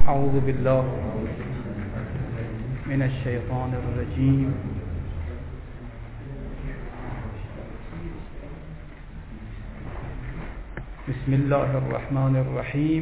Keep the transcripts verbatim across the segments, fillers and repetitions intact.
أعوذ بالله من الشيطان الرجيم. بسم الله الرحمن الرحيم،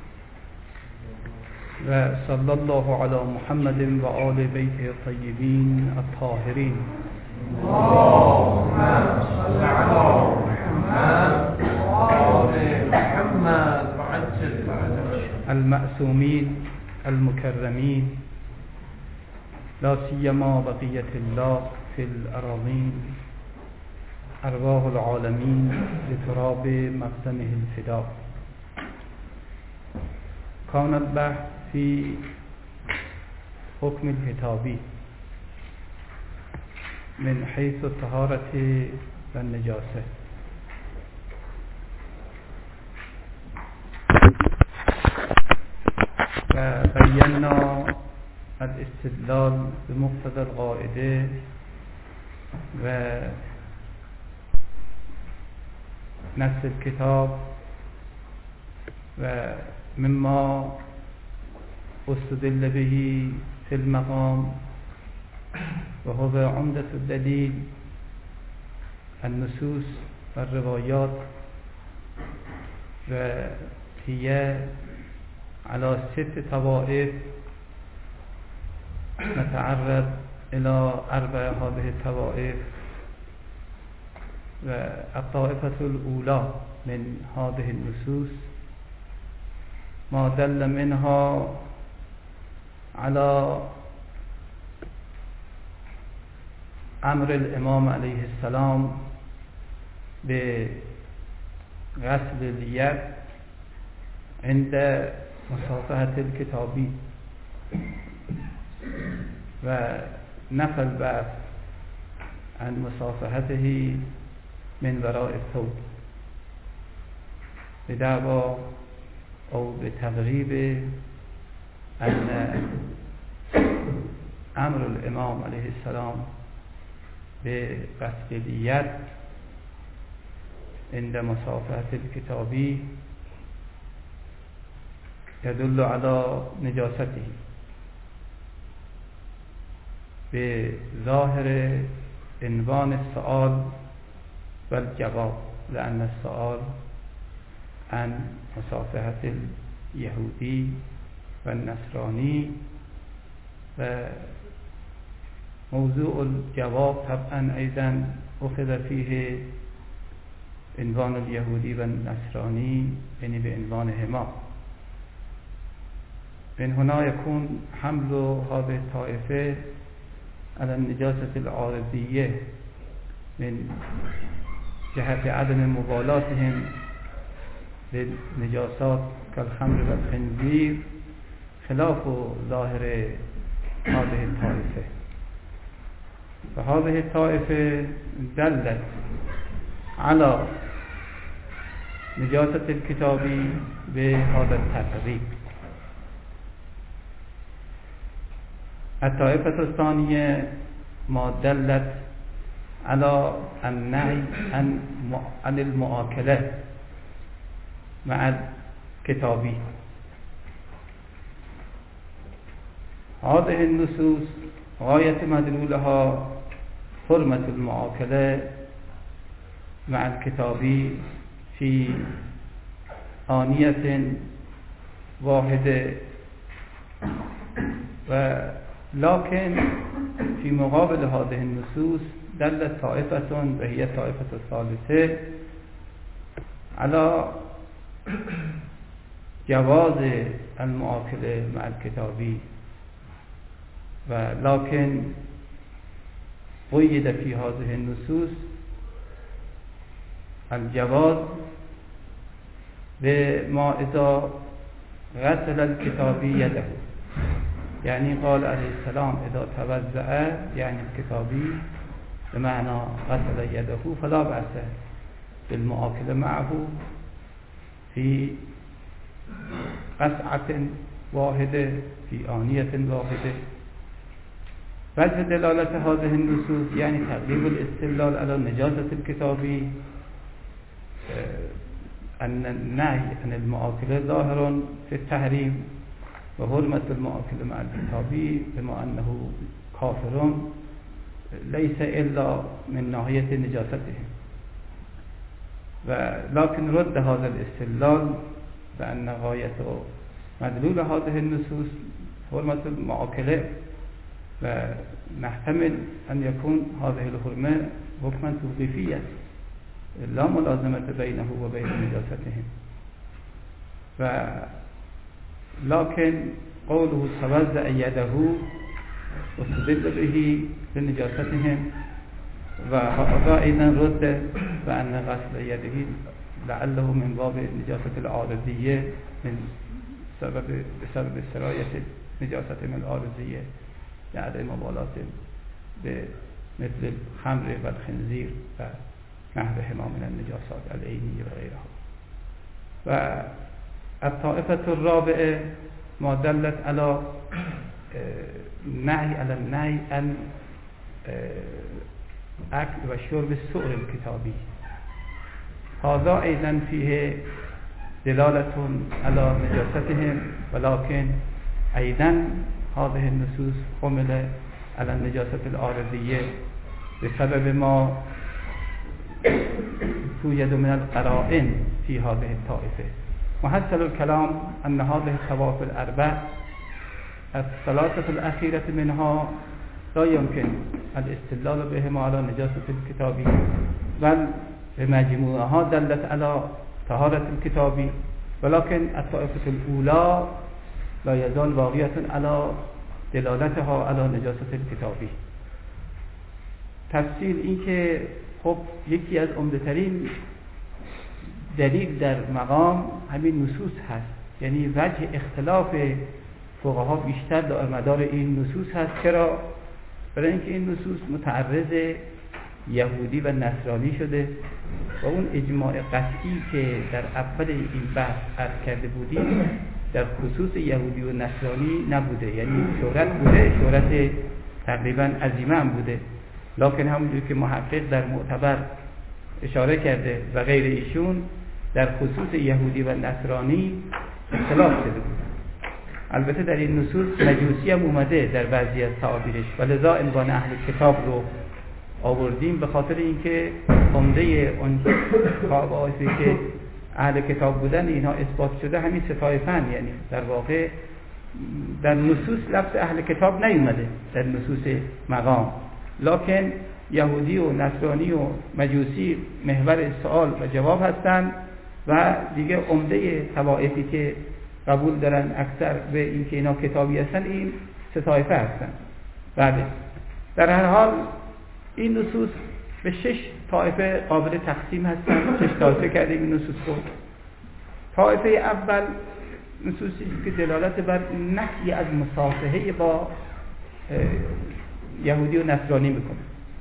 وصلى الله على محمد وآل بيته الطيبين الطاهرين. اللهم صل على محمد وآل محمد وعجل المعصومين المكرمين، لا سيما بقية الله في الأراضين، أرواح العالمين لتراب مقدمه الفداء. كان البحث في حكم الهتابي من حيث الطهارة والنجاسة. وبينا الاستدلال بمقتضى القاعدة ونص الكتاب، ومما استدل به في المقام، وهو عمدة الدليل النصوص والروايات، وهي على ست طوائف. نتعرض إلى أربع هذه الطوائف. والطائفة الأولى من هذه النصوص ما دل منها على أمر الإمام عليه السلام بغسل اليد عند مصافحة الكتابي، ونفى البعث عن مصافحته من وراء الثوب بدعوى أو بتغريب أن أمر الإمام عليه السلام بغسل اليد عند مصافحة الكتابي يدل على نجاسته بظاهر عنوان السؤال والجواب، لأن السؤال عن مصافحة اليهودي والنصراني، وموضوع الجواب طبعا أيضا أخذ فيه عنوان اليهودي والنصراني، يعني بعنوانهما. من هنا يكون حمل هذه الطائفة على النجاسة العارضية من جهة عدم مبالاتهم بالنجاسات كالخمر والخنزير، خلاف ظاهر هذه الطائفة. فهذه الطائفة دلت على نجاسة الكتاب بهذا التفريق. الطائفة الثانية ما دلت على النهي عن المؤاكلة مع الكتابي. هذه النصوص غاية مدلولها حرمة المؤاكلة مع الكتابي في آنية واحدة، ولكن في مقابل هذه النصوص دلت طائفة، وهي الطائفة الثالثة، على جواز المؤاكلة مع الكتابي، ولكن قيد في هذه النصوص الجواز بما إذا غسل الكتابي يده. يعني قال عليه السلام إذا توضأ، يعني الكتابي بمعنى غسل يده، فلا بأس بالمؤاكلة معه في قصعة واحدة في آنية واحدة. وجه دلالة هذه النصوص يعني تغليب الاستدلال على نجاسة الكتابي، أن النهي عن المؤاكلة ظاهر في التحريم، و حرمت المآکل مع الکتابی بما انه کافرون لیس الا من ناحیه نجاستهم و لكن رد هذا الاستدلال بأن غایت مدلول هذه النصوص حرمت المآکله و نحتمل أن يكون هذه الحرمة حكما توقيفيا لا ملازمة بينه وبين نجاستهم و لكن قوله توزع يده واستدل به لنجاستهم وهذا أيضا رد بأن غسل يده لعله من باب نجاسة العارضية من سبب بسبب سراية نجاسة من العارضية يعني مبالاة مثل الخمر والخنزير و نحوهما من النجاسات العينية وغيرها. والطائفة الرابعة ما دلت على نهي على النهي عن أكل وشرب السؤر الكتابي. هذا أيضا فيه دلالة على نجاستهم ولكن أيضا هذه النصوص حمل على النجاسة العارضية بسبب ما توجد من القرائن في هذه الطائفة. محصل الكلام أن هذه الطوائف الأربع الثلاثة الأخيرة منها لا يمكن الاستدلال بهما على نجاسة الكتاب بل بمجموعها دلت على طهارة الكتاب ولكن الطائفة الأولى لا يزال باقية على دلالتها على نجاسة الكتاب. تفصیل این که خب یکی از عمده‌ترین دلیل در مقام همین نصوص هست، یعنی وجه اختلاف فقها بیشتر در مدار این نصوص هست. چرا؟ برای اینکه این نصوص متعرض یهودی و نصرانی شده و اون اجماع قطعی که در اول این بحث عرض کرده بودیم در خصوص یهودی و نصرانی نبوده، یعنی شهرت بوده، شهرت تقریبا عظیمه هم بوده، لکن همونجور که محقق در معتبر اشاره کرده و غیر ایشون در خصوص یهودی و نصرانی اختلاف شده بود. البته در این نصوص مجوسی هم اومده در بعضی از تعابیرش و لذا عنوان اهل کتاب رو آوردیم به خاطر اینکه عمده اون طائفه‌ای که اهل کتاب بودن اینها اثبات شده همین سه طایفه‌اند، یعنی در واقع در نصوص لفظ اهل کتاب نیومده در نصوص مقام، لکن یهودی و نصرانی و مجوسی محور سوال و جواب هستند و دیگه عمده طوائفی که قبول دارن اکثر به این که اینا کتابی هستن این سه طایفه هستن. بله، در هر حال این نصوص به شش طایفه قابل تقسیم هستن. شش طایفه کردیم این نصوص رو. طایفه اول نصوصی که دلالت بر نهی از مصافحه با یهودی و نصرانی میکنه.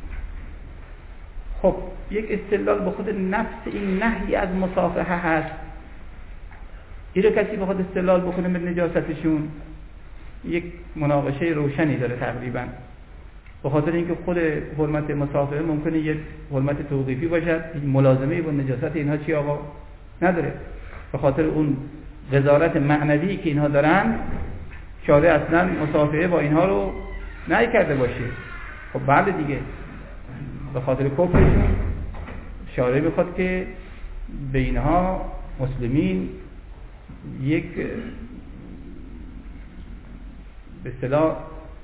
خب یک استدلال به خود نفس این نهی از مصافحه هست. این رو کسی به خود استدلال بکنه به نجاستشون یک مناقشه روشنی داره تقریبا، به خاطر اینکه خود حرمت مصافحه ممکنه یک حرمت توقیفی باشد، ملازمه با نجاست اینها چی آقا نداره، به خاطر اون وزارت معنوی که اینها دارن شارع اصلا مصافحه با اینها رو نهی کرده باشه. خب بعد دیگه به خاطر کفرشون شارع میخواد که به اینها مسلمین یک به اصطلاح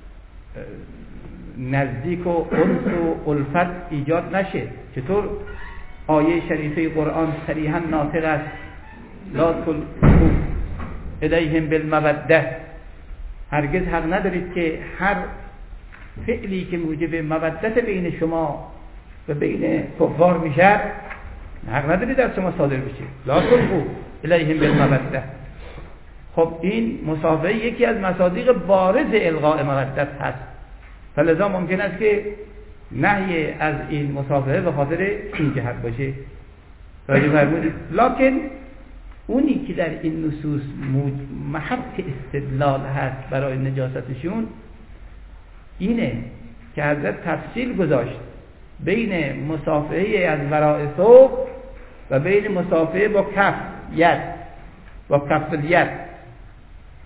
نزدیک و انس و الفت ایجاد نشه. چطور آیه شریفه قرآن صریحا ناطق است لا تلقوا الیهم بالموده، هرگز حق ندارید که هر فعلی که موجب مودت بین شما و بین کفار میشه حق ندارید در شما صادر بشه. لا تلقوا الیهم بالموده. خب این مصافحه یکی از مصادیق بارز الغاء مودت هست، فلذا ممکن است که نهی از این مصافحه به خاطر این جهت باشه. راجع فرمودید لکن اونی که در این نصوص محط استدلال هست برای نجاستشون اینه که حضرت تفصیل گذاشت بین مصافحه از وراء ثوب و بین مصافحه با کف ید و کف الید.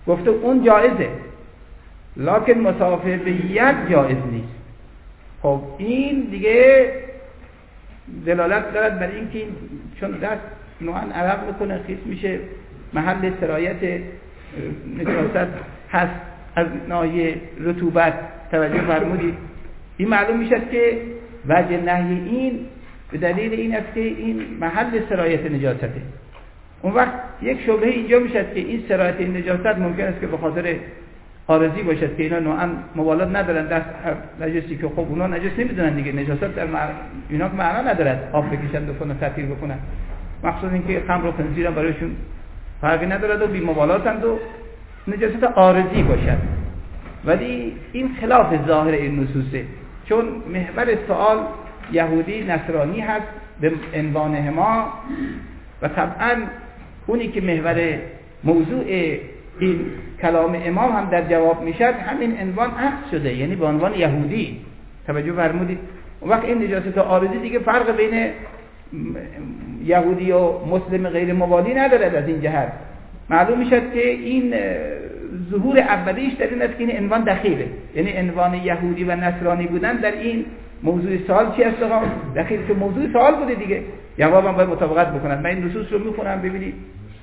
گفته اون جایزه، لکن مسافه به ید جایز نیست. خب این دیگه دلالت دارد بر این که چون دست نوعا عرق میکنه، خیس میشه، محل سرایت نجاست هست، از ناحیه رطوبت توجه فرمودید. این معلوم میشد که وجه نهی این به دلیل این است که این محل سرایت نجاسته. اون وقت یک شبهه اینجا میشد که این سرایت این نجاست ممکن است که به خاطر عارضی باشد که اینا نوعا مبالات ندارن دست نجاسی که خب اونا نجاس نمیدونن دیگه، نجاست در مع... اینا که معنا ندارد آب بکشن بکنن تطهیر بکنن، مخصوصا اینکه خمر و خنزیر هم برایشون فرقی ندارد و بی مبالاتند و نجاست عارضی باشد. ولی این خلاف ظاهر این نصوصه، چون محور سوال یهودی نصرانی هست به عنوان ما و طبعا اونی که محور موضوع این کلام امام هم در جواب میشد همین عنوان عکس شده، یعنی به عنوان یهودی. توجه فرمودید؟ اون وقت این نجاست عارضی دیگه فرق بین یهودی و مسلم غیر موالی ندارد. از این جهت معلوم میشد که این ظهور اولیش در این است که این عنوان دخیله، یعنی عنوان یهودی و نصرانی بودن در این موضوع سوال چی است؟ دخیل که موضوع سوال بوده دیگه، جوابم باید مطابقت بکنن. من این نصوص رو میخونم ببینید.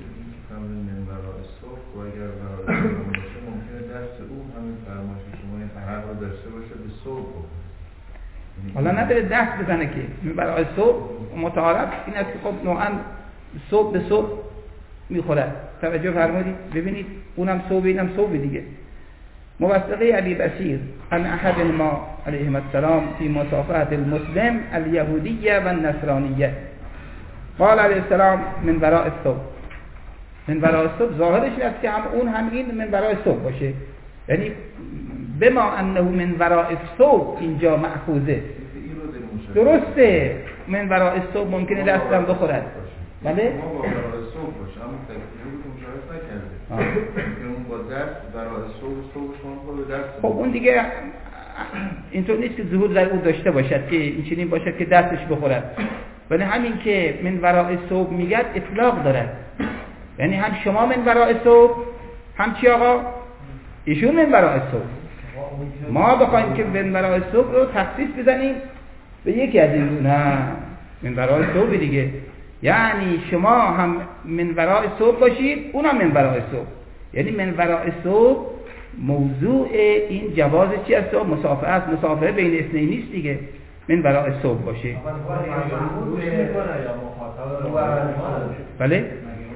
ممکنه دست او همین فرمایش شما این حق رو داشته باشه به صبح، حالا نداره دست بزنه که برای صبح متعارف این است که خب نوعا صبح به صبح میخورد. توجه فرمودید؟ ببینید اونم صبح اینم صبح دیگه. موثقه علی بصیر ان احد ما علیهم السلام فی مصافحه المسلم الیهودیه و النصرانیه قال علیه السلام من وراء الصبح. من وراء الصبح ظاهرش این است که هم اون هم این من وراء الصبح باشه، یعنی بما انه من وراء الصبح اینجا مأخوذه. درسته من وراء الصبح ممکنه دستم بخورد، بله؟ ما با وراء الصبح باشه اما تکلیف رو مشاهده نکرده که اون با دست وراء الصبح صبح شما با دست. خب اون دیگه اینطور نیست که ظهور در اون داشته باشد که این چنین باشد که دستش بخورد، ولی همین که من وراء صبح میگد اطلاق دارد، یعنی هم شما من وراء صبح هم چی آقا؟ ایشون من وراء صبح. ما بخوایم که من وراء صبح رو تخصیص بزنیم به یکی از این دو، نه من وراء صبح دیگه، یعنی شما هم من وراء صبح باشید اونم من وراء صبح، یعنی من وراء صبح موضوع این جواز چی است؟ مسافه است، مسافه بین اثنین نیست دیگه، من وراء صبح باشه. بله؟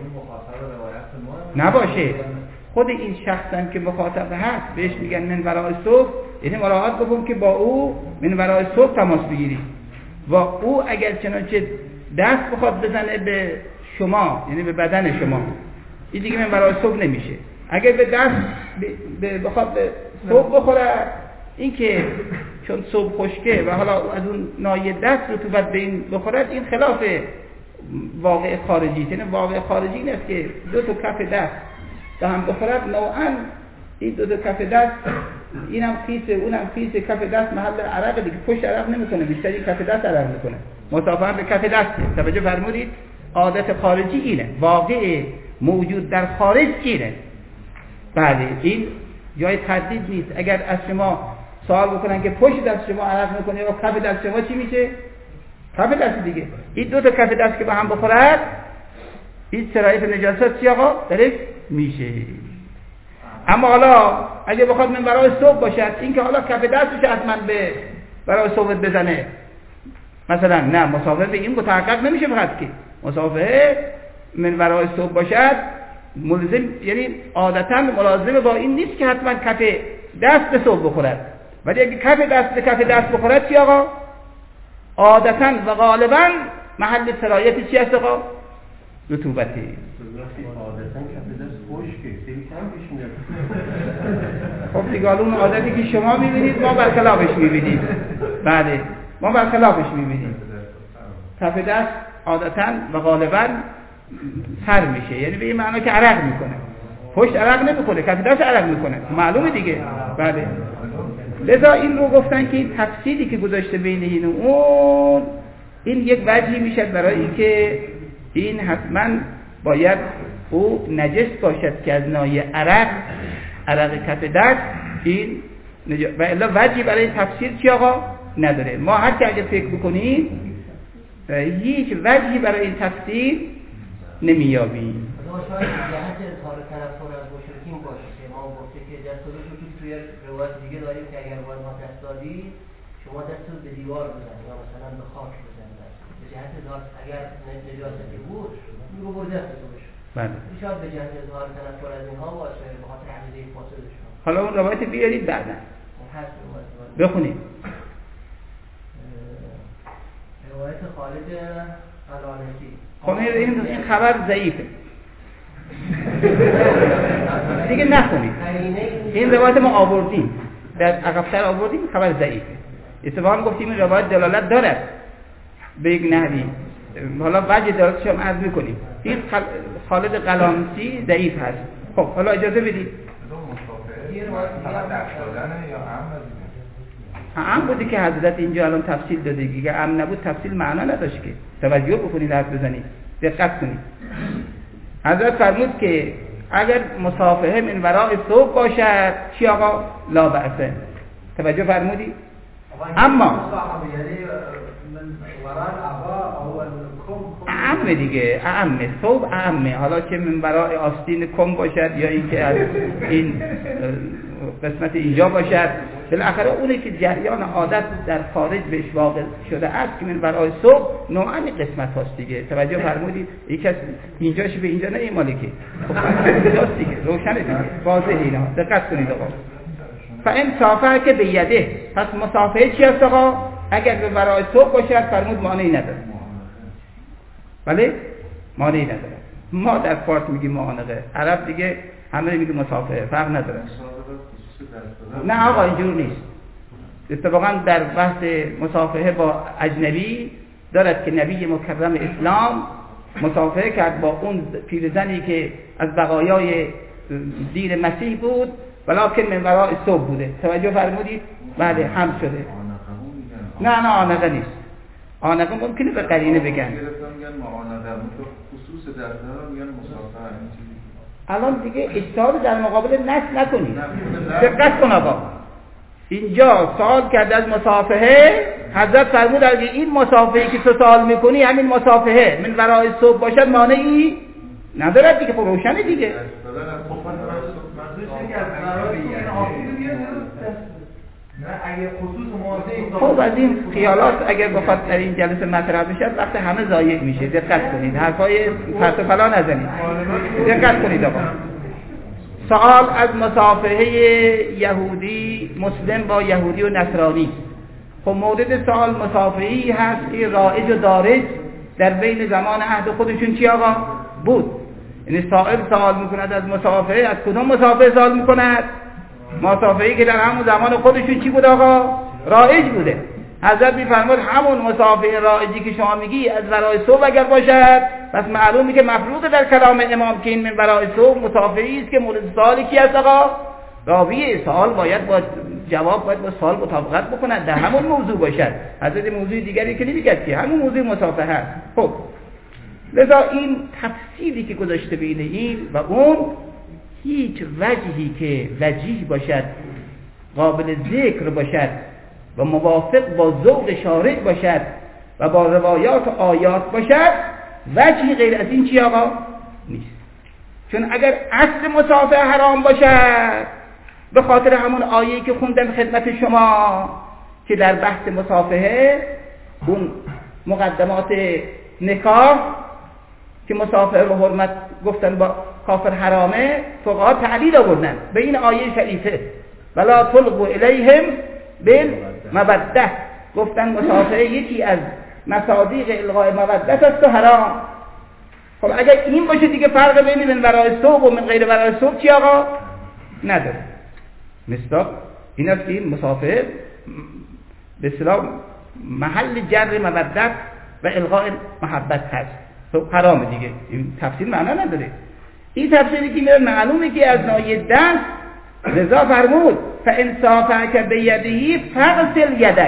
نباشه، خود این شخص هم که مخاطب هست بهش میگن من وراء صبح، یعنی مراعات بکن که با او من وراء صبح تماس بگیری و او اگر چنانچه دست بخواد بزنه به شما یعنی به بدن شما، این دیگه من وراء صبح نمیشه. اگر به دست بخواد به صبح بخوره، این که چون صبح خشکه و حالا از اون ناحیه دست رطوبت به این بخورد، این خلاف واقع خارجی. یعنی واقع خارجی این است که دو تا کف دست به هم بخورد، نوعا این دو تا کف دست اینم خیسه اونم خیسه، کف دست محل عرق دیگه، پشت عرق نمیکنه، بیشتر این کف دست عرق میکنه، مصافحه به کف دست. توجه فرمودید؟ عادت خارجی اینه، واقع موجود در خارج اینه. بله این جای تردید نیست. اگر از شما سوال بکنن که پشت دست شما عرق میکنه یا کف دست شما چی میشه؟ کف دست دیگه. این دو تا کف دست که به هم بخورد، این سرایت نجاست چی آقا؟ درش میشه. اما حالا اگه بخواد من برای صبح باشد، این که حالا کف دستش حتما به برای صبح بزنه مثلا، نه، مسافه به این متحقق نمیشه فقط که مسافه من برای صبح باشد ملزم، یعنی عادتا ملازم با این نیست که حتما کف دست به صبح بخورد، ولی اگه کف دست به کف دست بخورد چی آقا؟ عادتا و غالبا محل سرایت چی است آقا؟ رطوبتی. عادتا کف دست خشکه، خیلی کم پیش میاد. خب دیگه اون عادتی که شما میبینید ما برخلافش میبینید. بله ما برخلافش میبینید. کف دست عادتا و غالبا سر میشه، یعنی به این معنی که عرق میکنه، پشت عرق نمیکنه، کف دست عرق میکنه، معلومه دیگه. بله لذا این رو گفتن که این تفصیلی که گذاشته بین این و اون، این یک وجهی میشه برای اینکه این حتما باید او نجس باشد که از ناحیه عرق عرق کف دست این نجا... و الا وجهی برای تفسیر چی آقا نداره. ما هر که اگه فکر بکنیم هیچ وجهی برای این تفسیر نمیابیم. شاید جهت اظهار تنفر از مشرکین باشه که ما گفته که دستورش رو توی روایت دیگه داریم که اگر باید ما دست دادی شما دست رو به دیوار بزنید یا مثلا به خاک بزنید به جهت اظهار اگر نجاستی بود رو برده دستتو بشه. بله. شاید به جهت اظهار تنفر از اینها باشه به خاطر عقیده فاسدشون. حالا اون روایت بیارید بعدا بخونید. روایت خالد علانسی. خب این این خبر ضعیفه. دیگه نخونید. این روایت ما آوردیم در عقب‌تر آوردیم خبر ضعیفه. اتفاقا گفتیم این روایت دلالت دارد به یک نحوی. حالا وجه دلالتش هم عرض می‌کنیم. این خالد قلانسی ضعیف هست. خب حالا اجازه بدید. عام بودی که حضرت اینجا الان تفصیل داده که عام نبود تفصیل معنا نداشت که توجه بکنید حرف بزنید دقت کنید. حضرت فرمود که اگر مصافحه من وراء ثوب باشد چی آقا لا بأسه. توجه فرمودی؟ اما اعم دیگه اعم ثوب اعمه حالا که من وراء آستین کم باشد یا این که از این قسمت اینجا باشد بالاخره اونه که جریان عادت در خارج بهش واقع شده است که من برای صبح نوعا قسمت هاست دیگه. توجه فرمودید یکی از اینجاش به اینجا نه ماله که اینجاست دیگه روشنه دیگه واضحه اینا دقت کنید آقا. فان صافحه که به یده پس مصافحه چی است آقا؟ اگر به برای صبح باشد فرمود مانعی نداره. بله مانعی نداره. ما در فارس میگیم معانقه عرب دیگه همه میگه مصافحه فرق نداره. نه آقا اینجور نیست. اتفاقا در بحث مصافحه با اجنبی دارد که نبی مکرم اسلام مصافحه کرد با اون پیرزنی که از بقایای دین مسیح بود ولکن من وراء صبح بوده. توجه فرمودید؟ بله هم شده. نه نه آنقه نیست. آنقه ممکنه به قرینه بگن. الان دیگه اجتهاد در مقابل نص نکنید. دقت کن آقا. اینجا سوال کرده از مصافحه حضرت فرمود اگه این مصافحه‌ای که تو سوال میکنی همین مصافحه من ورای صبح باشد مانعی ندارد دیگه. خب روشنه دیگه. خب از این خیالات اگر بخواد در این جلسه مطرح بشه وقت همه ضایع میشه. دقت کنید حرفای پرت و پلا نزنید. دقت کنید آقا. سوال از مصافحه یهودی مسلم با یهودی و نصرانی. خب مورد سوال مصافحه‌ای هست که رایج و دارج در بین زمان عهد خودشون چی آقا بود. یعنی سائل سوال میکند از مصافحه از کدوم مصافحه سوال میکند؟ مصافحه‌ای که در همون زمان خودشون چی بود آقا؟ رایج بوده. حضرت میفرمود همون مصافحه رایجی که شما میگی از ورای صبح اگر باشد پس معلومه که مفروض در کلام امام که این من ورای صبح مصافحه‌ای است که مورد سوالی کی است آقا؟ راوی سوال باید با جواب باید با سوال مطابقت بکند در همون موضوع باشد. حضرت موضوع دیگری که نمیگه که همون موضوع مصافحه است. خب لذا این تفصیلی که گذاشته بین این و اون هیچ وجهی که وجیه باشد قابل ذکر باشد و موافق با ذوق شارع باشد و با روایات و آیات باشد وجهی غیر از این چی آقا نیست. چون اگر اصل مصافحه حرام باشد به خاطر همون آیه‌ای که خوندم خدمت شما که در بحث مصافحه اون مقدمات نکاح که مصافحه رو حرمت گفتن با کافر حرامه فقها تعلیل آوردن به این آیه شریفه ولا تلقوا الیهم بالمودة گفتن مصافحه یکی از مصادیق الغاء مودت است و حرام. خب اگر این باشه دیگه فرق بین من ورای صبح و من غیر ورای صبح چی آقا نداره. مصداق این است که این مصافحه به اصطلاح محل جر مودت و الغاء محبت هست. خب حرام دیگه این تفسیر معنا نداره. این تفسیری که میاد معلومه که از ناحیه دست رضا فرمود فان صافحک بیده فغسل یدک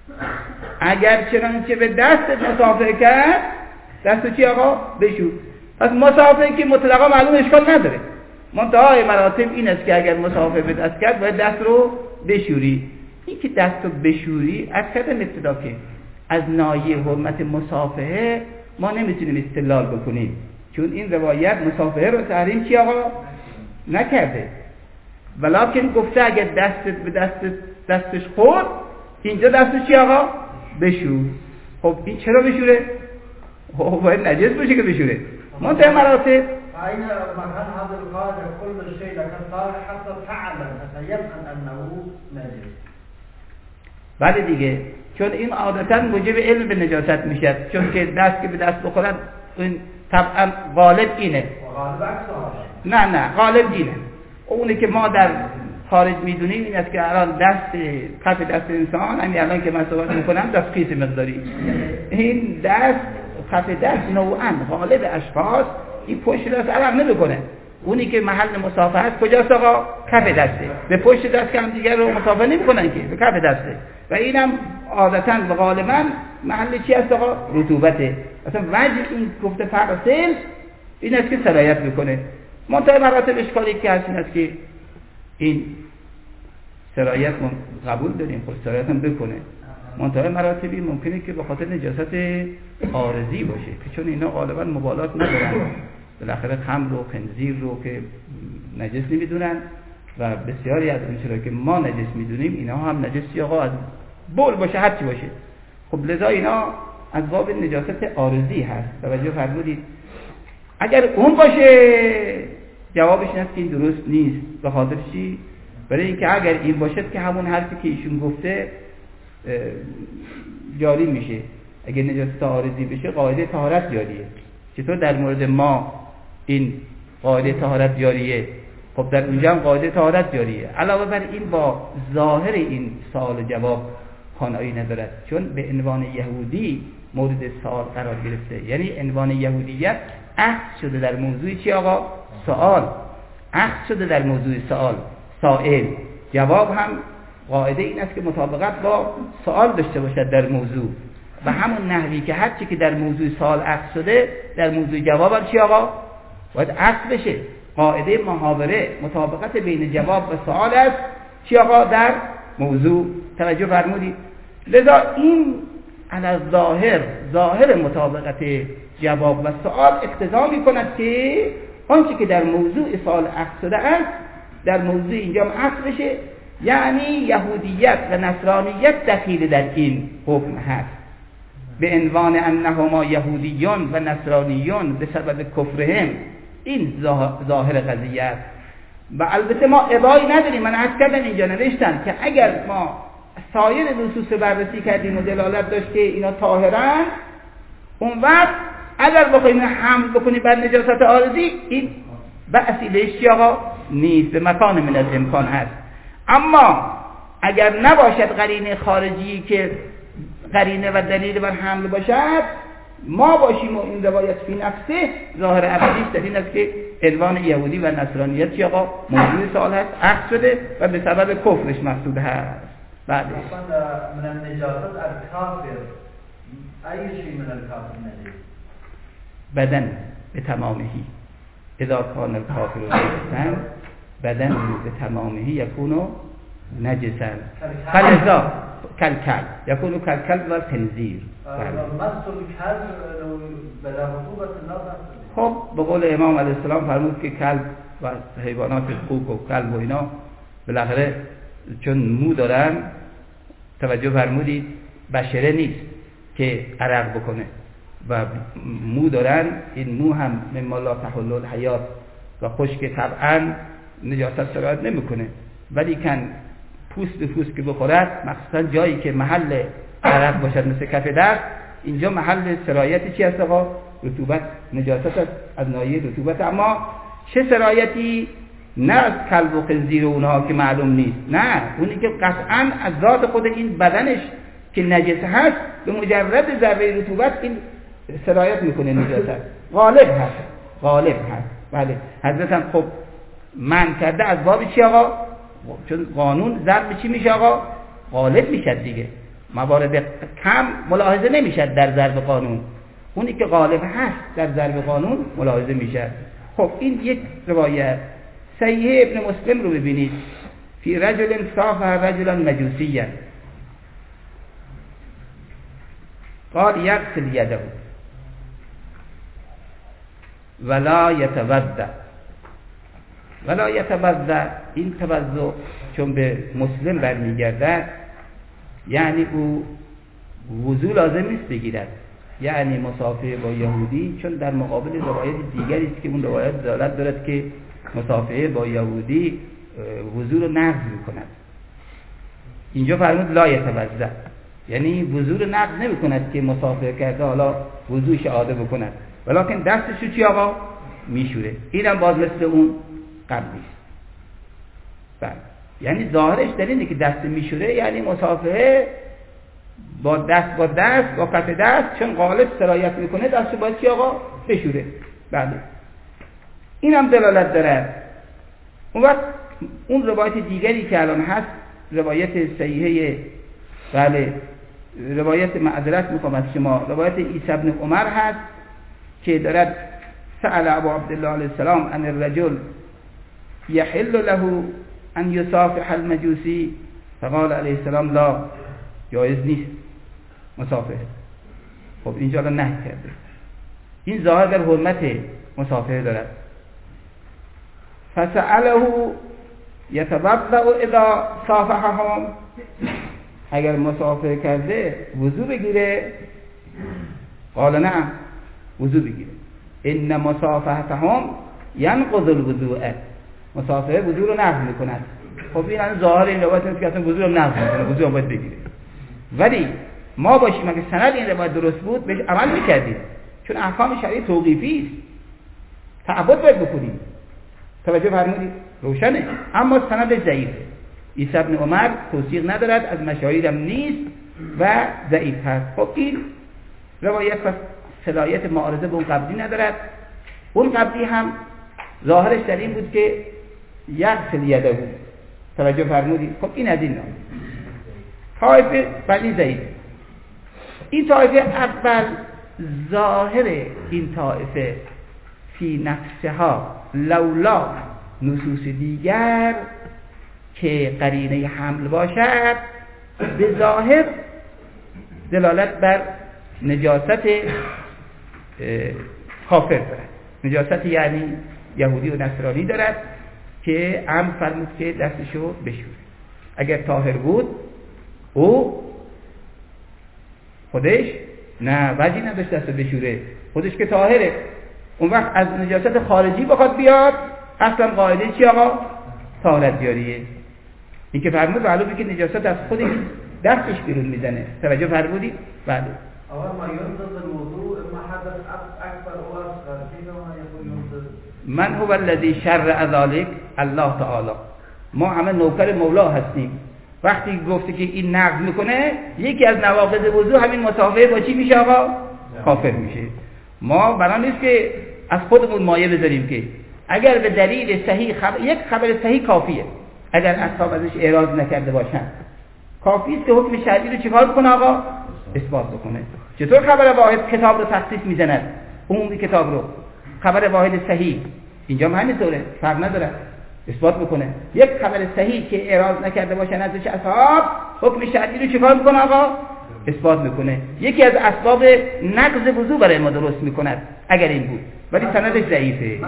اگر چنانچه به دست مصافحه کرد دست چی آقا بشو پس مسافه که مطلقا معلوم اشکال نداره. منتهای مراتب این است که اگر مسافه به دست کرد باید دست رو بشوری. این که دست رو بشوری از کردن ابتدا که از ناحیه حرمت مسافه ما نمیتونیم استدلال بکنیم، چون این روایت مسافه رو تحریم چی آقا نکرده، ولیکن گفته اگر دست به دست دستش خورد اینجا دستش چی آقا بشور. خب این چرا بشوره؟ خب باید نجس باشه که بشوره. منتهی مراتب أين مكان هذا القاعدة كل شيء لك صار حتى تعلم تتيقن أنه نجس. بله دیگه، چون این عادتا موجب علم به نجاست میشه، چون که دست که به دست بخورد این طبعا غالب اینه. غالب عکسها. نه نه غالب اینه. اونی که ما در خارج میدونیم این است که الان دست کف دست انسان همین الان که من صحبت میکنم دست قیس مقداری، این دست کف دست نوعا غالب اشخاص این پشت دست عرق نمیکنه. اونی که محل مسافه است کجاست آقا؟ کف دسته. به پشت دست که هم دیگر رو مسافه نمیکنن که، به کف دسته. و اینم عادتا و غالبا محل چی است آقا؟ رطوبته. اصلا وجه این گفته فاصل این است که سرایت میکنه. منتهی مراتب اشکالی که هست این است که این سرایت قبول داریم، خود سرایت هم بکنه. منتهی مراتبی ممکنه که به خاطر نجاست عارضی باشه، که چون اینا غالبا مبالات ندارن، بالاخره خمر و خنزیر رو که نجس نمیدونن و بسیاری از اون چیزا که ما نجس میدونیم اینا هم نجسی آقا از بول باشه هر چی باشه. خب لذا اینا از باب نجاست عارضی هست. توجه فرمودید؟ اگر اون باشه جوابش این است که این درست نیست. به خاطر چی؟ برای اینکه اگر این باشد که همون حرفی که ایشون گفته جاری میشه. اگر نجاست عارضی بشه قاعده طهارت جاریه. چطور در مورد ما این قاعده طهارت جاریه، خب در اونجا هم قاعده طهارت جاریه. علاوه بر این با ظاهر این سوال جواب خانایی ندارد، چون به عنوان یهودی مورد سوال قرار گرفته. یعنی عنوان یهودیت اخذ شده در موضوع چی آقا؟ سوال. اخذ شده در موضوع سوال. سائل جواب هم قاعده این است که مطابقت با سوال داشته باشد در موضوع، و همون نحوی که هر چی که در موضوع سوال اخذ شده در موضوع جواب هم چی آقا؟ باید اخذ بشه. قاعده محاوره مطابقت بین جواب و سوال است چی آقا؟ در موضوع. توجه فرمودید؟ لذا این علی ظاهر ظاهر مطابقت جواب و سوال اقتضا می‌کند که آنچه که در موضوع سوال اخذ شده است در موضوع اینجا هم اخذ بشه. یعنی یهودیت و نصرانیت دخیل در این حکم هست به عنوان انهما یهودیون و نصرانیون به سبب کفرهم. این ظاهر قضیه است. و البته ما ابایی نداریم. من عرض کردم اینجا نوشتن که اگر ما سایر نصوص بررسی کردیم و دلالت داشت که اینا طاهرن، اون وقت اگر بخوایم حمل بکنیم بر نجاست عارضی این بحثی بهش چی آقا نیست، به مکان من الامکان هست. اما اگر نباشد قرینه خارجی که قرینه و دلیل بر حمل باشد، ما باشیم و این روایت فی نفسه ظاهر عقلیش در این است که عنوان یهودی و نصرانیت چی آقا موضوع سوال هست، اخذ شده و به سبب کفرش محسوب هست. بعد من النجاسات الکافر ای شیء من الکافر نجس بدن به تمامهی اذا کان الکافر نجسا بدن به تمامهی یکونو نجسا فلذا کلکل یکونو کلکل و خنزیر. خب به قول امام علیه السلام فرمود که کلب و حیوانات خوک و کلب و اینا بالاخره چون مو دارن، توجه فرمودید، بشره نیست که عرق بکنه و مو دارن، این مو هم مما لا تحل الحیات و خشک طبعا نجاست سرایت نمیکنه، ولی کن پوست به پوست که بخورد، مخصوصا جایی که محل عرق باشد مثل کف دست، اینجا محل سرایتی چی هست آقا؟ رطوبت، نجاست است از ناحیه رطوبت. اما چه سرایتی؟ نه از کلب و خنزیر و اونها که معلوم نیست، نه اونی که قطعا از ذات خود این بدنش که نجس هست به مجرد ذره رطوبت این سرایت میکنه نجاست، غالب هست، غالب هست. بله حضرت هم خب من کرده از باب چی آقا؟ چون قانون ضرب چی میشه آقا؟ غالب میشه دیگه، موارد کم ملاحظه نمیشه در ضرب قانون. اونی که غالب هست در ضرب قانون ملاحظه میشه. خب این یک روایت. صحیح ابن مسلم رو ببینید، فی رجل صافح رجلا مجوسیا قال یغسل یده ولا یتوضا ولا یتوضا. این توضع چون به مسلم برمیگردد یعنی او وضو لازم نیست بگیرد، یعنی مصافحه با یهودی، چون در مقابل روایت دیگری است که اون روایت دلالت دارد که مصافحه با یهودی وضو رو نقض می‌کند. اینجا فرمود لا یتوضا، یعنی وضو رو نقض نمی‌کند که مصافحه کرده حالا وضوش اعاده بکند، ولکن دستش رو چی آقا میشوره. اینم باز مثل اون قبلی است. بله، یعنی ظاهرش در اینه که دست میشوره، یعنی مصافحه با دست با دست با کف دست چون غالب سرایت میکنه دست رو باید چی آقا بشوره. بله، اینم دلالت دارد. اون وقت اون روایت دیگری که الان هست، روایت صحیحه، بله روایت معذرت میخوام از شما، روایت عیسی ابن عمر هست که دارد سأل ابو عبدالله علیه السلام ان الرجل یحل له ان یصافح المجوسی فقال علیه السلام لا، جایز نیست مصافحه. خب اینجا الان نهی کرده. این ظاهر در حرمت مصافحه دارد. فسأله یتوضأ اذا صافحهم، اگر مصافحه کرده وضو بگیره؟ قال نه، وضو بگیره. ان مصافحتهم ینقض الوضوء، مصافحه وضو رو نقض میکند. خب این الان ظاهر این روایت است که اصلا وضو رو نقض میکنه، وضو رو باید بگیره. ولی ما باشیم اگه سند این روایت درست بود بهش عمل میکردیم، چون احکام شرعی توقیفی است، تعبد باید بکنیم. توجه فرمودید؟ روشنه. اما سند ضعیفه. عیسی ابن عمر توثیق ندارد، از مشاهیر هم نیست و ضعیف هست. خب این روایت پس صلاحیت معارضه به اون قبلی ندارد. اون قبلی هم ظاهرش در این بود که یغسل یده بود. توجه فرمودید؟ خب این از این نام طایفه ولی ضعیف. این طایفه اول ظاهر این طایفه فی نفسها لولا نصوص دیگر که قرینه حمل باشد به ظاهر دلالت بر نجاست کافر دارد. نجاست یعنی یهودی و نصرانی دارد که امر فرمود که دستشو بشوره. اگر طاهر بود او خودش نه وجهی نداشت دستو بشوره، خودش که طاهره. اون وقت از نجاست خارجی بخواد بیاد، اصلا قاعده چی آقا؟ طهارت جاریه. این که فرمود معلومه که نجاست از خودش دستش بیرون میزنه. توجه فرمودید؟ بله. اول ما ينقض الوضوء اما حدث اكبر او اصغر فيما يقول ينقض. من هو الذي شرع ذلك؟ الله تعالی. ما همه نوکر مولا هستیم. وقتی گفته که این نقض میکنه، یکی از نواقض وضو همین مصافحه با چی میشه آقا؟ کافر میشه. ما بنا نیست که از خودمون مایه بذاریم که اگر به دلیل صحیح خبر، یک خبر صحیح کافیه، اگر اصحاب ازش اعراض نکرده باشن کافی است که حکم شرعی رو چیکار کنه آقا؟ اثبات بکنه. چطور خبر واحد کتاب رو تخصیص میزند؟ عمومی کتاب رو خبر واحد صحیح اینجا هم همینطوره، فرق نداره، اثبات بکنه. یک خبر صحیح که اعراض نکرده باشن ازش اصحاب حکم شرعی رو چیکار میکنه آقا؟ اثبات میکنه. یکی از اسباب نقض وضو برای ما درست میکند اگر این بود، ولی سندش ضعیفه.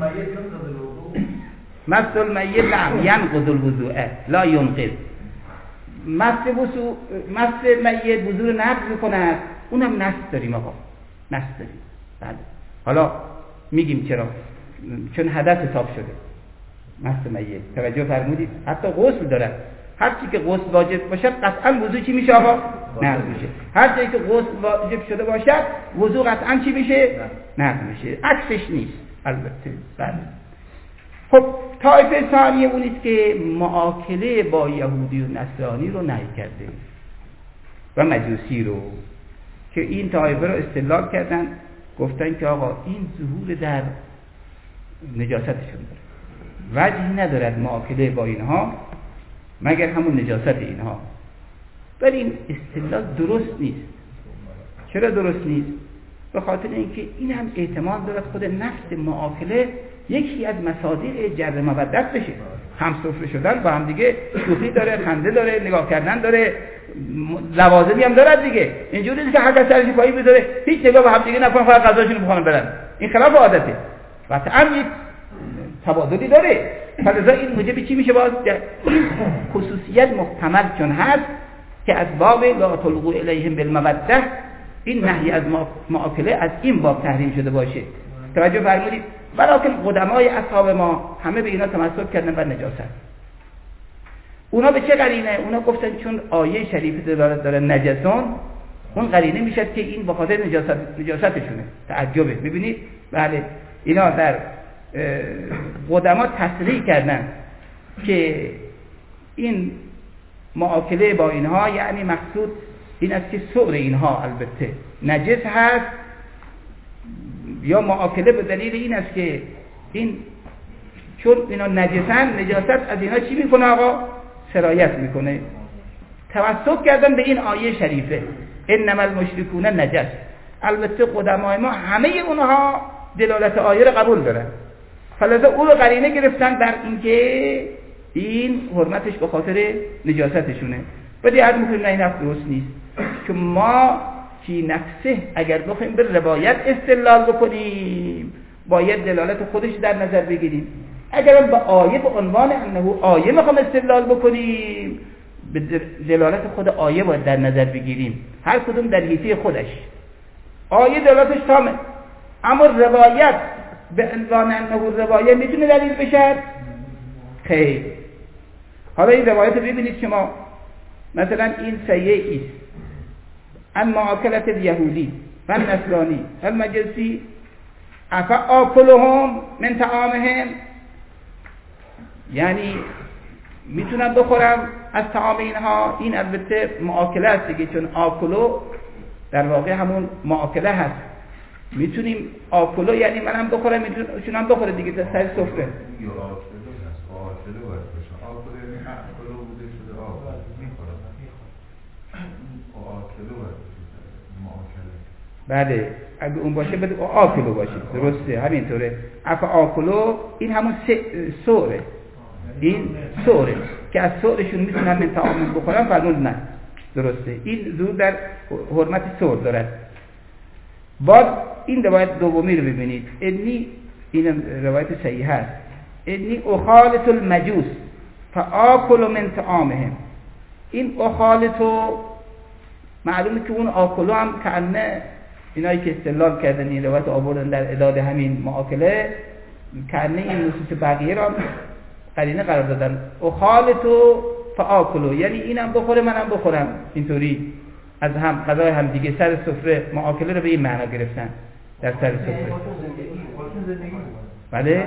مس المیت نعم ینقض الوضوء لا ینقض. مس وضو مس میت وضو رو نقض میکند. اونم نص داریم آقا، نص داریم. بله. حالا میگیم چرا؟ چون حدث حساب شده مس میت. توجه فرمودید؟ حتی غسل داره. هر چی که غسل واجب باشد قطعا وضو چی میشه آقا؟ نقض میشه. هر جایی که غسل واجب شده باشد وضو قطعا چی میشه؟ نقض میشه. عکسش نیست البته. بله. خب طایفه ثانیه اونیست که معاکله با یهودی و نصرانی رو نهی کرده و مجوسی رو، که این طایفه رو استدلال کردن، گفتن که آقا این ظهور در نجاستشون داره، وجهی ندارد معاکله با اینها مگر همون نجاست اینها. ولی این استدلال درست نیست. چرا درست نیست؟ به خاطر اینکه این هم احتمال دارد خود نفس معاکله یکی از مصادیق جر مودت بشه. هم سفره شدن با هم دیگه شوخی داره، خنده داره، نگاه کردن داره، لوازمی هم داره دیگه. اینجوری نیست که هر کس سرش پایی بذاره هیچ نگاه به هم دیگه نکنن، فقط غذاشونو بخورن برن. این خلاف عادته. قطعا یک تبادلی داره. فلذا این موجب چی میشه؟ باز این خصوصیت محتمل چون هست که از باب لا تلقوا الیهم بالموده، این نهی از معاکله از این باب تحریم شده باشه. توجه فرمودید؟ ولیکن قدمای اصحاب ما همه به اینا تمسک کردن و نجاست. اونا به چه قرینه؟ اونا گفتن چون آیه شریف دلالت داره نجسون، اون قرینه میشد که این به خاطر نجاست نجاستشونه. تعجبه. ببینید بله اینا در قدما تصریح کردن که این معاکله با اینها یعنی مقصود این است که سؤر اینها البته نجس هست، یا معاکله به دلیل این است که این چون اینا نجسن نجاست از اینا چی میکنه آقا؟ سرایت میکنه. توسط کردن به این آیه شریفه انما المشرکون نجس. البته قدمای ما همه اونها دلالت آیه رو قبول دارن، فلذا او رو قرینه گرفتن بر اینکه این حرمتش به خاطر نجاستشونه. و دیگه میکنیم نه این حرف درست نیست، که ما کی نفسه اگر بخوایم به روایت استدلال بکنیم باید دلالت خودش در نظر بگیریم. اگر به آیه به عنوان انه آیه میخوام استدلال بکنیم به دلالت خود آیه باید در نظر بگیریم، هر کدوم در حیطه خودش. آیه دلالتش تامه، اما روایت به عنوان انه روایه میتونه دلیل بشه؟ خیر. حالا این روایت رو ببینید شما، مثلا این سیئه ایست ان معاکلت الیهودی و النصرانی و المجوسی افا آکلهم من طعامهم، یعنی میتونم بخورم از طعام اینها. این البته معاکله است دیگه، چون آکلو در واقع همون معاکله هست. میتونیم آکلو یعنی منم بخورم میتونم بخوره دیگه تا سر سفره. بله اگه اون باشه بده آکلو باشه، درسته همینطوره. اف آکلو این همون سوره، این سوره که از سورشون میتونن من طعام بخورن، فرمود نه، درسته. این زود در حرمت سور دارد. بعد این روایت دومی رو ببینید، انی این روایت صحیح هست، انی اخالط المجوس فآکل من طعامهم. این اخالطو معلومه که اون آکلو هم کانه اینایی که استدلال کردن این روایت آوردن در عداد همین معاکله کانه این نصوص بقیه را قرینه قرار دادن. اخالطو فآکلو یعنی اینم بخوره منم بخورم، اینطوری از هم غذای هم دیگه سر سفره معاکله رو به این معنا گرفتن در سر سفره. بله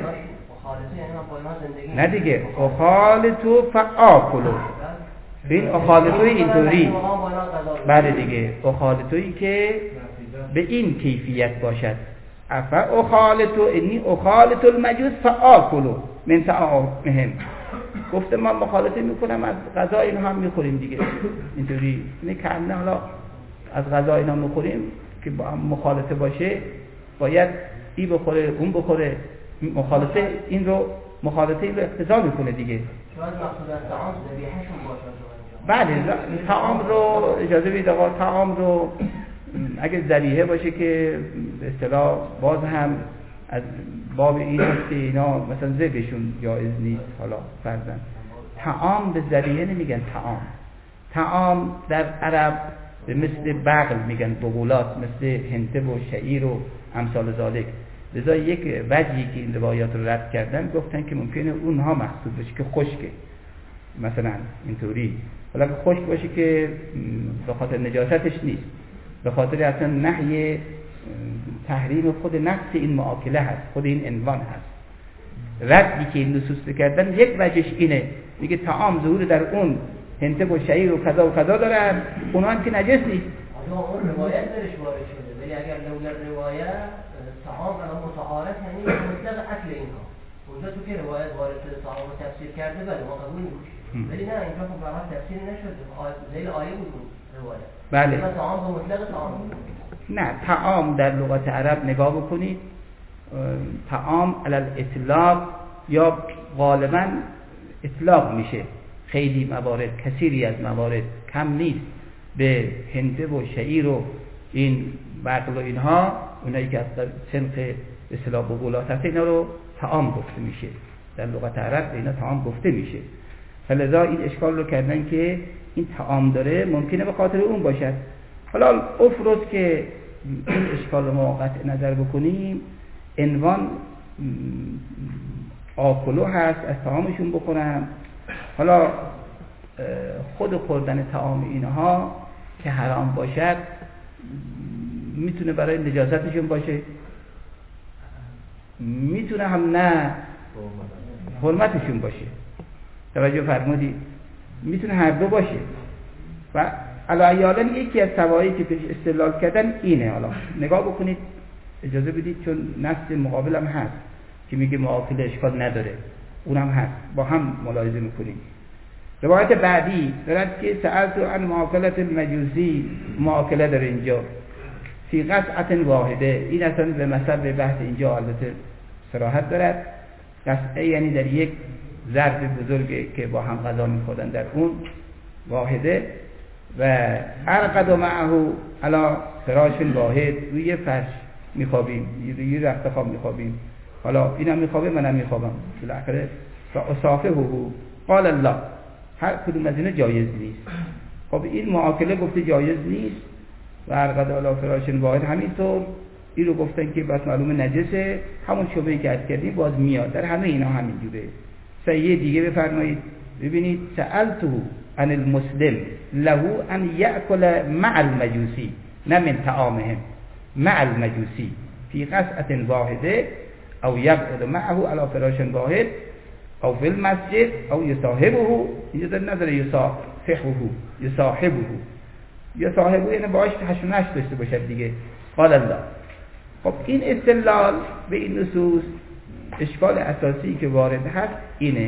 نه دیگه اخالطو فآکلو، این اخالطوی اینطوری. بله دیگه اخالطویی که به این کیفیت باشد. افا اخالطو انی اخالط المجوس فآکلو من طعامهم. گفته من مخالطه میکنم از غذا اینها هم میخوریم دیگه، اینطوری. اینه که نه حالا از غذا اینا میخوریم که با هم مخالطه باشه، باید ای بخوره اون بخوره، مخالطه این رو مخالطه این رو اقتضا میکنه دیگه. شاید مقصود از طعام ذبیحه‌شون باشه. بله طعام رو اجازه بدید آقا، طعام رو اگه ذبیحه باشه که به اصطلاح باز هم از باب این است که اینا مثلا ذبحشون جایز نیست. حالا فرضاً طعام به ذبیحه نمیگن طعام. طعام در عرب مثل بغل میگن، بغولات مثل هنته و شعیر و امثال ذالک. لذا یک وجهی که این روایات رو رد کردن گفتن که ممکنه اونها محسوب بشه که خشکه، مثلا اینطوری. ولی که خشک باشه که به خاطر نجاستش نیست، به خاطر اصلا نهی تحریم خود نفس این معاکله هست، خود این عنوان هست. ردی که این نصوص کردن یک وجهش اینه، میگه طعام ظهور در اون هنته و شعیر و کذا و کذا دارن، اونها هم که نجس نیست. آیا اون روایت درش وارد شده، ولی اگر لولا روایت طعام و متعارف یعنی مطلق اکل اینها، اونجا تو که روایت وارد شده طعام رو تفسیر کرده بله ما قبول میکنیم، ولی نه اینجا خب فقط تفسیر نشده، ذیل آیه بود روایت. بله. مثلا طعام به مطلق طعام. نه، طعام در لغت عرب نگاه بکنید، طعام علل اطلاق یا غالبا اطلاق میشه، خیلی موارد، کثیری از موارد، کم نیست، به هنده و شعیر و این بقل و اینها، اونایی که از سنخ اصطلاح بقولات هست، اینا رو طعام گفته میشه. در لغت عرب اینا طعام گفته میشه. فلذا این اشکال رو کردن که این طعام داره، ممکنه به خاطر اون باشد. حالا افرض که این اشکال رو ما قطع نظر بکنیم، عنوان آکلو هست، از طعامشون بخورم. حالا خود خوردن طعام اینها که حرام باشد میتونه برای نجاستشون باشه، میتونه هم نه حرمتشون باشه. توجه فرمودی؟ میتونه هر دو باشه. و علیالاً یکی از توایی که پیش استدلال کردن اینه. حالا نگاه بکنید، اجازه بدید، چون نص مقابل هم هست که میگه معاکله اشکال نداره، اونم هست، با هم ملاحظه میکنیم. روایت بعدی دارد که سألت عن معاکلت المجوسی، معاکله در اینجا فی قطعت واحده. این اصلا به مثل به بحث اینجا البته صراحت دارد. قطعه یعنی در یک ضرب بزرگ که با هم غذا میخوردن، در اون واحده. و ارقد معه علی فراش واحد، روی یه فرش میخوابیم، روی رخت خواب میخوابیم. حالا اینم میخوابه، منم میخوابم، بالاخره فاصافه قال الله، هر کدوم از اینا جایز نیست. خب این معاکله گفته جایز نیست و ارقد علی فراش واحد همینطور. این رو گفتن که بس معلوم نجسه، همون شبهه‌ای که عرض کردیم باز میاد در همه اینا همین جوره. صحیح دیگه بفرمایید. ببینید سألته عن المسلم له ان یأکل مع المجوسی، نه من طعامهم، مع المجوسی فی قطعة واحده او یقعد معه علی فراش واحد او فی المسجد او یصاحبه. اینجا در نظر یصافحه، یصاحبه، یصاحبه یعنی باش حشمش داشته باشد دیگه. قال الله. خب این استدلال به این نصوص، اشکال اساسی که وارد هست اینه.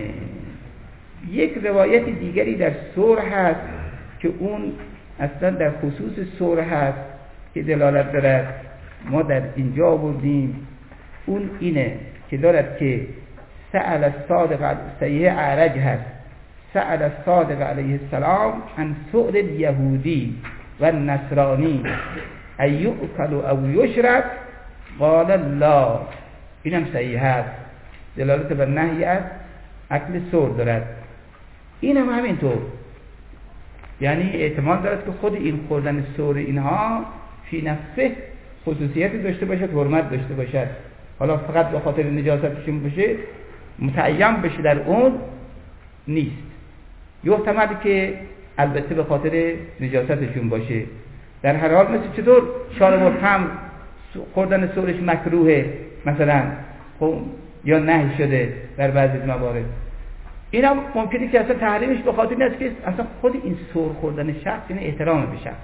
یک روایت دیگری در سور هست که اون اصلا در خصوص سور هست که دلالت دارد، ما در اینجا آوردیم. اون اینه که دارد که سأل الصادق، صحیح اعرج هست، سأل الصادق علیه السلام عن سؤل الیهودی و النصرانی ایؤکل او یشرب قال الله. اینم صحیح هست، دلالت بر نهی از اکل سور دارد. اینم هم همینطور، یعنی احتمال دارد که خود این خوردن سور اینها فی نفسه خصوصیتی داشته باشد، حرمت داشته باشد. حالا فقط به خاطر نجاستشون باشه، متعین بشه در اون نیست. یحتمل که البته به خاطر نجاستشون باشه. در هر حال مثل چطور شارب هم خوردن سورش مکروهه مثلا، خب یا نهی شده در بعضی موارد. اینا ممکنه که اصلا تحریمش به خاطر این است که اصلا خود این سور خوردن شخص یعنی احترام به شخص.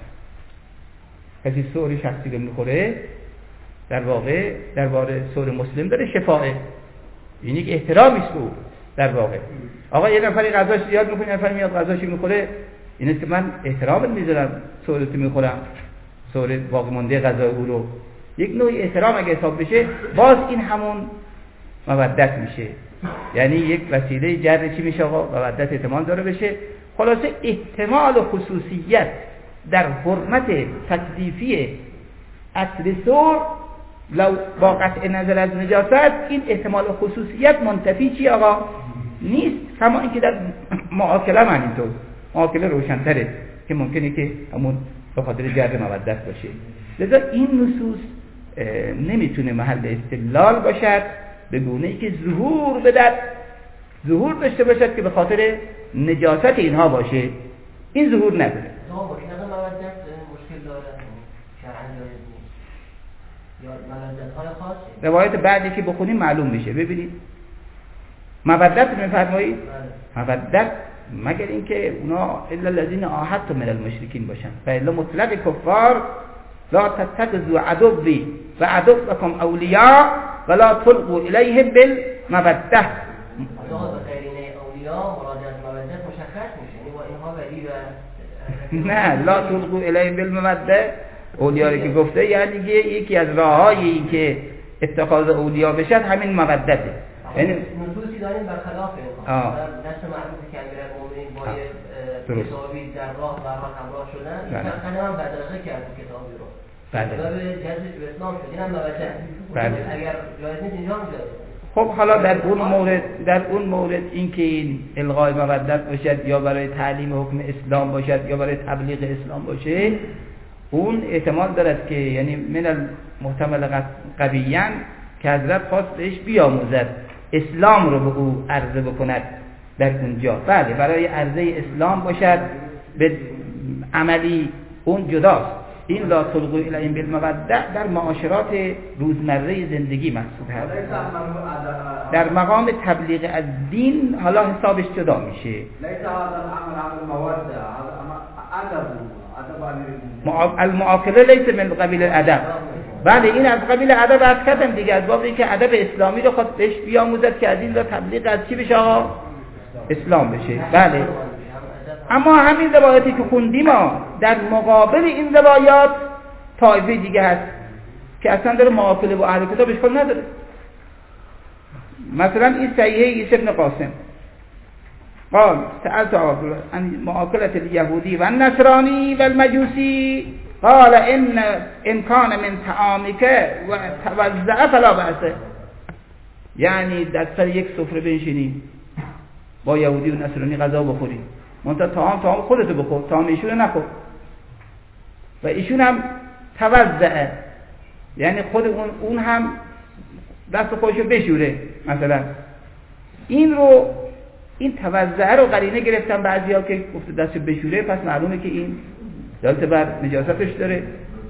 کسی سور شخصی که میخوره در واقع در باره سور مسلم داره شفاعه، این یک احترامی است او در واقع. آقا یه نفری غذاش زیاد میکنه، یه نفر میاد غذاشو میخوره، این است که من احترامت میذارم، سورتو میخورم، سور باقی مونده غذا او رو، یک نوع احترام اگه حساب بشه، باز این همون مودت میشه. یعنی یک وسیله جر چی میشه آقا؟ مودت احتمال داره بشه. خلاصه احتمال و خصوصیت در حرمت تکلیفی اکل سور لو با قطع نظر از نجاست، این احتمال و خصوصیت منتفی چی آقا؟ نیست. کما اینکه در معاکله من اینطور معاکله روشن‌تره که ممکنه که همون به خاطر جر مودت باشه. لذا این نصوص نمیتونه محل استدلال باشد به گونه‌ای که ظهور بدد، ظهور داشته باشد که به خاطر نجاست اینها باشه. این ظهور نداره. تو مطلق مودت مشکل داره، شرعاً جایز نیست یا مودت‌های خاصه. روایت بعدی که بخونیم معلوم میشه. ببینید مودت میفرمایید، مودت مگر اینکه اونا الا الذين عاهدتم من المشرکین باشن، فالا مطلق کفار لا تتخذوا عدوی و عدوکم اولیاء ولا تلقوا الیهم بالمودة. آقا به قرینه اولیاء مراد از مودت مشخص میشه، یعنی با اینها ولی و نه لا تلقوا الیهم بالموده اولیا رو که گفته یعنی یکی از راههایی این که اتخاذ اولیا بشد همین مودته. یعنی نصوصی داریم برخلاف این دست معروفی که امیر المؤمنین با یه کتابی در راه و راه همراه شدن این فرقنه هم بدرقه کرد کتابی رو سبب جذب به اسلام شد. این هم مودته اگر جایز نیست اینجا هم جایز. خب حالا در اون مورد در اون مورد اینکه این الغای مودت باشد یا برای تعلیم حکم اسلام باشد یا برای تبلیغ اسلام باشه اون احتمال دارد که یعنی من المحتمل قویاً که حضرت خواست بهش بیاموزد اسلام رو به او عرضه بکند در اونجا. بله برای عرضه اسلام باشد به عملی اون جداست. این لا تلقوا الیهم بالمودة در معاشرات روزمره زندگی محسوب هست. در مقام تبلیغ از دین حالا حسابش جدا میشه. لیس هذا العمل عمل موده، هذا ادب. المعاقله لیس من قبیل الادب. بله این از قبیل ادب عرض کردم دیگه، از باب اینکه ادب اسلامی رو خواست بهش بیاموزد که از این را تبلیغ از چی بشه آقا؟ اسلام بشه. بله اما همین روایتی که خوندیم ما در مقابل این روایات طایفه دیگه هست که اصلا داره معاقله با اهل کتاب اشکال نداره. مثلا این صحیحه عیسی بن قاسم قال سألت عن معاقلة اليهودي والنصراني والمجوسي قال ان ان كان من طعامك وتوزع فلا بأس. یعنی در سر یک سفره بنشینی با یهودی و نصرانی غذا بخوری، منتها طعام طعام خودت بخور، طعام ایشون رو نخور. و ایشون هم توزع یعنی خود اون اون هم دست خودشو بشوره مثلا. این رو این توزع رو قرینه گرفتن بعضیا که گفته دستو بشوره پس معلومه که این دلت بر نجاستش داره.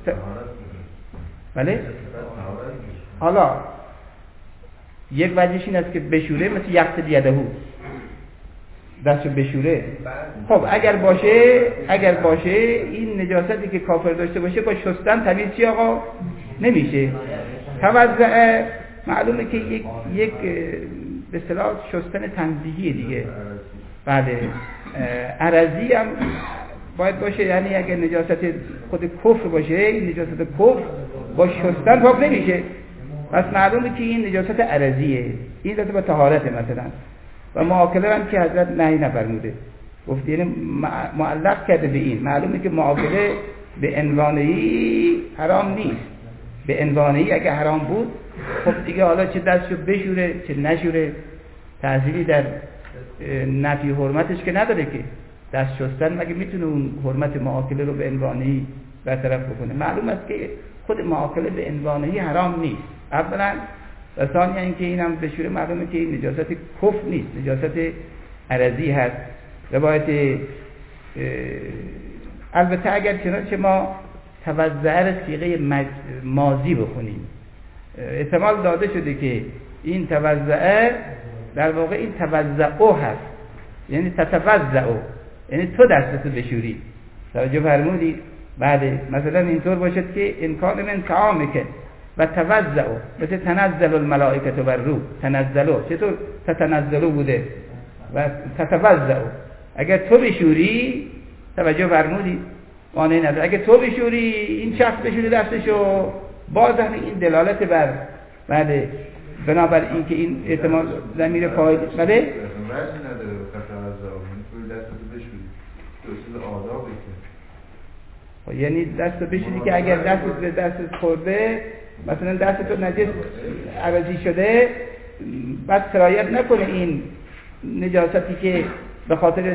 بله حالا یک وجهش این است که بشوره مثل یقت یدهو دستو بشوره. خب اگر باشه اگر باشه این نجاستی که کافر داشته باشه با شستن تمیز چی آقا نمیشه. توزع معلومه که یک یک به اصطلاح شستن تنزیهی دیگه. بله عرضی هم باید باشه، یعنی اگر نجاست خود کفر باشه این نجاست کفر با شستن پاک نمیشه، پس معلومه که این نجاست عرضیه. این دست با طهارت مثلا. و معاکله هم که حضرت نهی نفرموده گفت یعنی معلق کرده به این. معلومه که معاکله به عنوانه‌ای حرام نیست. به عنوانه‌ای اگه حرام بود خب دیگه حالا چه دستشو بشوره چه نشوره تأثیری در نفی حرمتش که نداره که. دست شستن مگه میتونه اون حرمت معاکله رو به عنوانه‌ای برطرف بکنه؟ معلوم است که خود معاکله به عنوانه‌ای حرام نیست اولا، و ثانیاً اینکه اینم بشوره معلومه که این نجاست کفر نیست، نجاست عرضی هست. روایت البته اگر چنانچه ما توزع را صیغه ماضی بخونیم احتمال داده شده که این توزع در واقع این توزعو هست، یعنی تتوزعو یعنی تو دستتو بشوری. توجه فرمودی؟ بله مثلا اینطور باشد که امکان من طعامک و توزعو مثل تنزل الملائکه بر روح. تنزلو چطور تتنزلو بوده و تتوزعو اگر تو بشوری توجه فرمودی مانعی نداره. اگه تو بشوری این شخص بشوری دستشو باز هم این دلالت بر بله بنابر این که این احتمال ضمیر فاعل بله وجه نداره تتوزعو توی دستتو بشوری دوست آدابه که یعنی دستو بشوری که اگر دستت به دستت خورده مثلا دستتو نجس عوضی شده بعد سرایت نکنه این نجاستی که به خاطر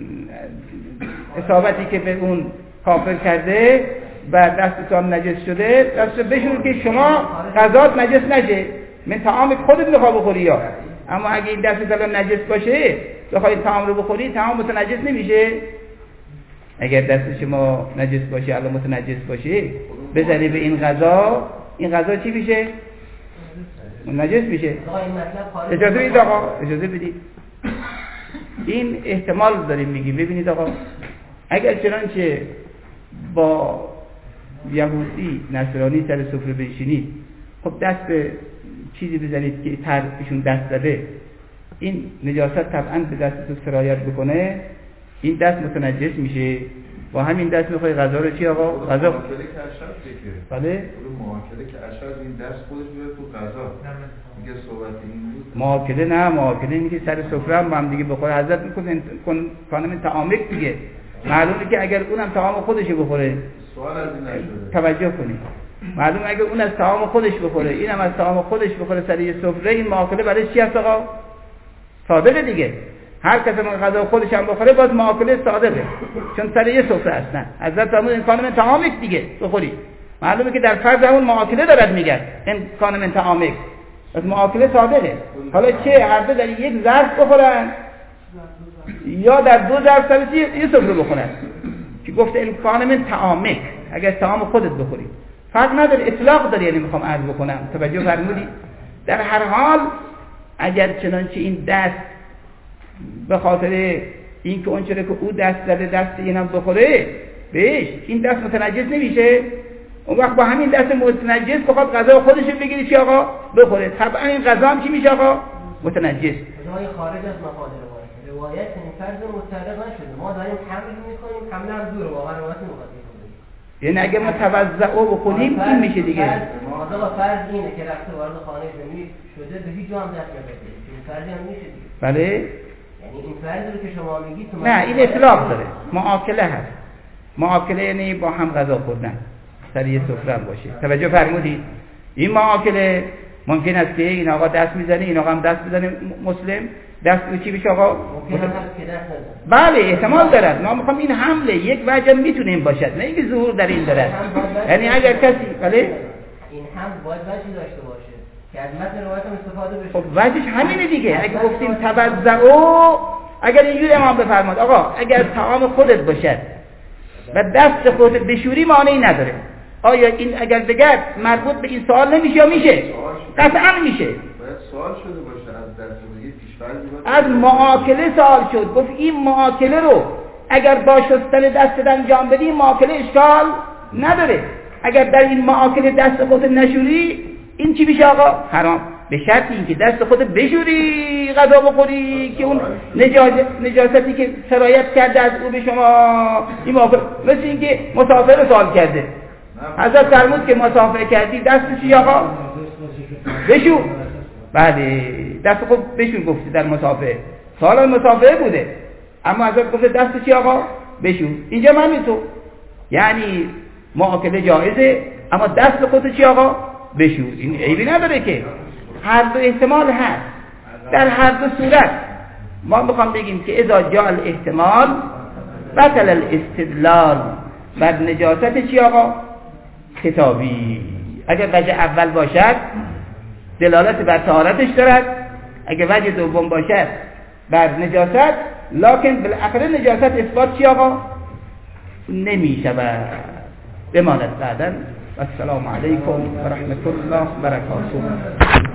اصابتی که به اون کافر کرده و دستتو هم نجس شده دستو بشوری که شما غذات نجس نشه. من طعام خودت میخواه بخوری یا اما اگه این دستت الان نجس باشه بخوای طعام رو بخوری طعام متنجس نمیشه. اگر دست شما نجس باشه الان متنجس باشه بزنی به این غذا این غذا چی میشه؟ نجس میشه. اجازه بدید آقا اجازه بدید این احتمال داریم میگیم. ببینید آقا اگر چنانچه با یهودی نصرانی سر سفره بنشینید خب دست به چیزی بزنید که طرفشون دست زده این نجاست طبعا به دستتون سرایت بکنه این دست متنجس میشه با همین دست میخوای غذا رو چی آقا؟ غذا معاکله که اشرف دیگه. بله؟ اون معاکله که اشرف این دست خودش میره تو غذا. میگه صحبت این بود. معاکله نه، معاکله اینه که سر سفره هم با هم دیگه بخوره. حضرت میکنه خانم تعامک دیگه. معلومه که اگر اونم طعام خودش بخوره، سوال از این نشده. توجه کنید. معلومه اگر اون از طعام خودش بخوره، اینم از طعام خودش بخوره سر یه سفره، این معاکله برای چی هست آقا؟ صادقه دیگه. هر کس من غذا خودش هم بخوره باز معاکله صادقه، چون سر یه سفره است. نه حضرت فرمود این خانم تعامک دیگه بخوری. معلومه که در فرض همون معاکله دارد میگن این خانم تعامک، از معاکله صادقه. حالا چه هر دو در یک ظرف بخورن یا در دو ظرف سر یه سفره بخورن که گفته این خانم تعامک، اگر طعام خودت بخوری فرق نداره، اطلاق داره. یعنی میخوام عرض بکنم، توجه فرمودی؟ در هر حال اگر چنانچه این دست به خاطر این که اون چرا که او دست زده دست اینم بخوره بهش، این دست متنجس نمیشه؟ اون وقت با همین دست متنجس بخواد غذا خودش رو بگیری چی آقا بخوره، طبعا این غذا هم چی میشه آقا؟ متنجس. غذای خارج از مفاد روایت روایت این فرض متعلق نشده، ما داریم حمل میکنیم، حمل هم دور واقعا روایت نمیخواد. یعنی اگه ما توزعو بخونیم این میشه دیگه. مثلا فرض اینه که رفته وارد خانه زمین شده به هیچ جا هم دست نمیده، این فرض هم میشه دیگه. بله. یعنی این فرض رو که شما میگید تو نه این اطلاق داره، معاکله هست. معاکله یعنی با هم غذا خوردن سر یه سفره باشه. توجه فرمودید؟ این معاکله ممکن است که این آقا دست میزنه این آقا هم دست میزنه، مسلم دست رو چی بشه آقا؟ ممکن است که دست نزنه. بله احتمال دارد. ما میخوام این حمله یک وجه میتونیم باشد، نه اینکه ظهور در این دارد. یعنی اگر کسی بله این هم باید وجهی داشته باشه که از متن روایت هم استفاده بشه. خب وجهش همینه دیگه. اگه گفتیم توزعو، اگر اینجوری امام بفرماد آقا اگر طعام خودت باشد و دست خودت بشوری مانعی نداره، آیا این اگر دیگر مربوط به این سوال نمیشه یا میشه؟ قطعا میشه. باید سوال شده باشه از دست دیگه پیش‌فرض از معاکله سوال شد، گفت این معاکله رو اگر با شستن دست انجام بدی معاکله اشکال نداره. اگر در این معاکله دست خودت نشوری این چی میشه آقا؟ حرام. به شرط اینکه دست خودت بشوری غذا بخوری که اون نجاست نجاستی که سرایت کرده از او به شما این معاکله، مثل اینکه مسافر رو سوال کرده. حضرت فرمود که مسافر کردی دست چی آقا؟ بشو. بله دست خود بشون گفتی در مسافر، سوال مسافر بوده اما حضرت گفته دست چی آقا؟ بشون. اینجا من تو یعنی معاکله جایزه اما دست خود چی آقا؟ بشون. این عیبی نداره که هر دو احتمال هست. در هر دو صورت ما میخوام بگیم که اذا جاء الاحتمال بطل الاستدلال بر نجاست چی آقا؟ خطابی. اگر وجه اول باشد دلالت بر طهارتش دارد، اگر وجه دوم باشد بر نجاست، لکن بالاخره نجاست اثبات چی آقا؟ نمی شود. بماند بعداً. السلام علیکم و رحمت الله و برکاته.